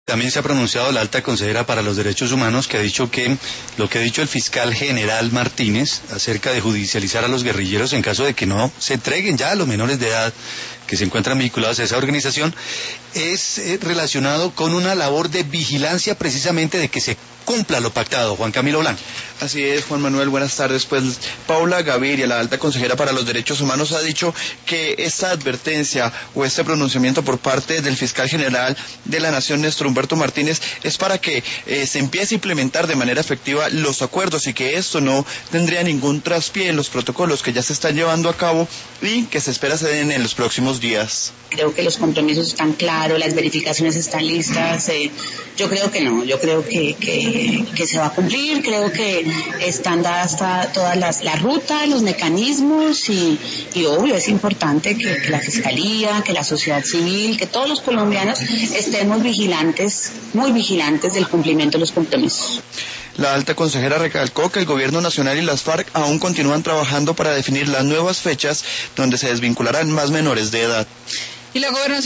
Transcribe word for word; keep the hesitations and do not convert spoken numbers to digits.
También se ha pronunciado la alta consejera para los derechos humanos, que ha dicho que lo que ha dicho el fiscal general Martínez acerca de judicializar a los guerrilleros en caso de que no se entreguen ya a los menores de edad que se encuentran vinculados a esa organización es eh, relacionado con una labor de vigilancia precisamente de que se cumpla lo pactado. Juan Camilo Blanco. Así es, Juan Manuel, buenas tardes. Pues Paula Gaviria, la alta consejera para los derechos humanos, ha dicho que esta advertencia o este pronunciamiento por parte del fiscal general de la Nación, Néstor Humberto Martínez, es para que eh, se empiece a implementar de manera efectiva los acuerdos y que esto no tendría ningún traspié en los protocolos que ya se están llevando a cabo y que se espera se den en los próximos días. Creo que los compromisos están claros, las verificaciones están listas. Eh, yo creo que no, yo creo que, que, que se va a cumplir, creo que están dadas todas las la ruta, los mecanismos y, y obvio es importante que, que la Fiscalía, que la sociedad civil, que todos los colombianos estemos vigilantes, muy vigilantes del cumplimiento de los compromisos. La alta consejera recalcó que el gobierno nacional y las FARC aún continúan trabajando para definir las nuevas fechas donde se desvincularán más menores de edad. Y la gobernación